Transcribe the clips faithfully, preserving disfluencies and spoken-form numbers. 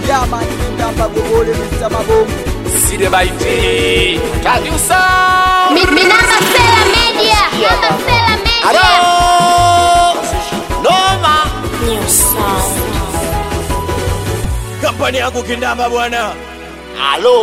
Yeah man, Kindamba Gobole, Mister Mabomu. See the bite. Can you sound? Mi, mi namba Sela Media. Namba Sela Media. Hello. Noma. New sound. Kampani yangu Kindamba bwana. Hello.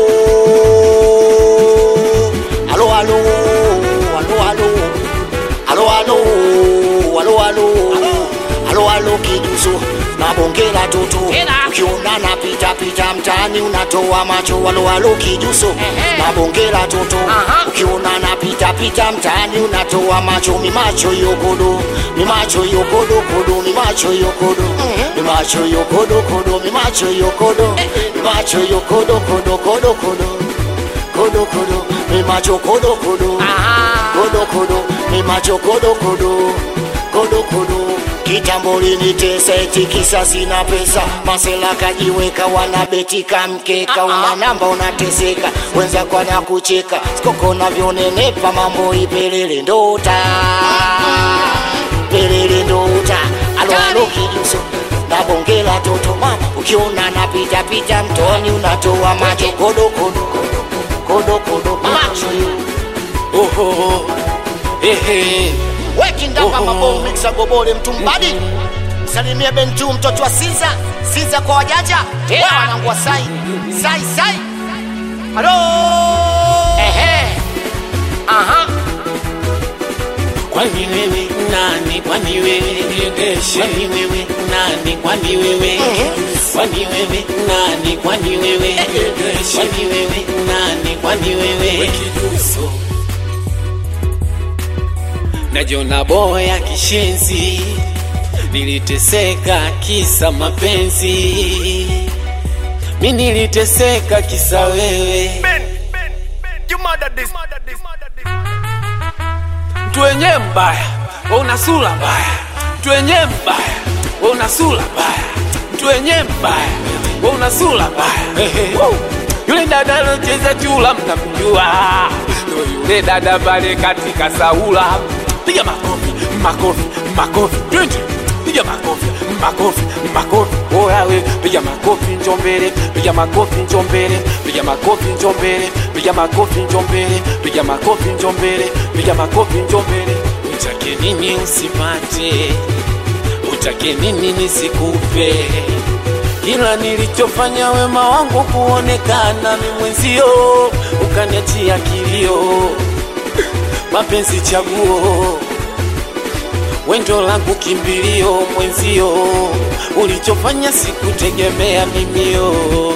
Hello, hello. Hello, hello. Hello, hello. Hello, hello. Hello, hello kiduso. Nabongela toto. Ukiona napita pita mtaani unatoa macho. Hello, hello kiduso. Nabongela toto. Ukiona napita pita mtaani unatoa macho. Mi macho yokodo. Mi macho yokodo kodo. Mi macho yokodo. Mi macho yokodo kodo. Mi macho yokodo. Mi macho yokodo kodo kodo kodo. Kodo kodo. Mi macho kodo kodo. Kodo kodo. Mi macho kodo kodo. Kodo kodo. Kitambo linitesa eti kisa sina pesa. Masela kajiweka wanabetika mkeka. Una namba unateseka, wenza kwa na kucheka. Skoko na vyonenepa mambo ipelele ndota. Pelele ndota. Alo alo kijuso. Nabongela toto mama. Ukiona napita pita mtoni unatoa macho. Kodo kodo. Kodo kodo. Macho yu. Oh oh. Ehe. Kindamba Mabomu Mixa Gobole mtumbadi. Salimia Bentu mtoto wa Siza. Siza kwa wajanja. Wao wanangu wa sai. Sai sai. Hello. Ehe. Aha. Kwani wewe nani? Kwani wewe niendeshe? Kwani wewe nani? Kwani wewe? Kwani wewe nani? Kwani wewe niendeshe? Kwani wewe nani? Kwani wewe? Najiona boya kishenzi, niliteseka kisa mapenzi. Mimi niliteseka kisa wewe. Ben, Ben, Ben, you murdered this. Mtu wenye mbaya, wewe una sura mbaya. Mtu wenye mbaya, wewe una sura mbaya. Mtu wenye mbaya, wewe una sura mbaya. Yule dada anacheza chula mnamjua. Yule dada pale katika saula. Piga makofi, makofi, makofi, twende. Piga makofi, makofi, makofi. Oya we, piga makofi njombele, piga makofi njombele, piga makofi njombele, piga makofi njombele, piga makofi njombele, piga makofi njombele. Utake nini usipate? Utake nini nisikupe? Kila nilichofanya wema wangu kuonekana mimi mwenzio, ukaniachia kilio. Mapenzi chaguo, wendo langu kimbilio mwenzio. Ulichofanya sikutegemea mimio.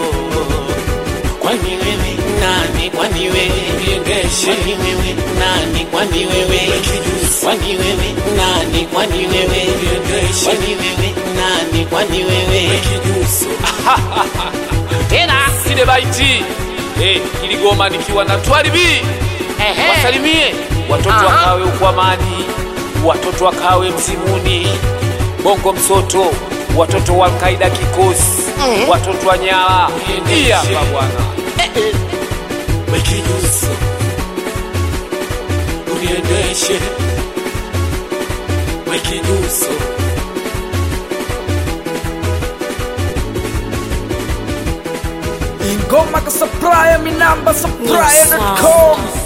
Kwani wewe nani? Kwani wewe niendeshe? Kwani wewe nani? Kwani wewe? Kwani wewe nani? Kwani wewe niendeshe? Kwani wewe nani? Kwani wewe? Tena side baiti. Eh, iligoma nikiwa na Twalibi. Wasalimie watoto wakawe ukwamani, watoto wakawe mzimuni, Bongo Msoto, watoto wa Al-Qaeda kikosi, watoto wa Nyala. Ndia bwana. Wekijuso. Uniendeshe. Wekijuso. Ingoma ka supply, mi namba supply dot com.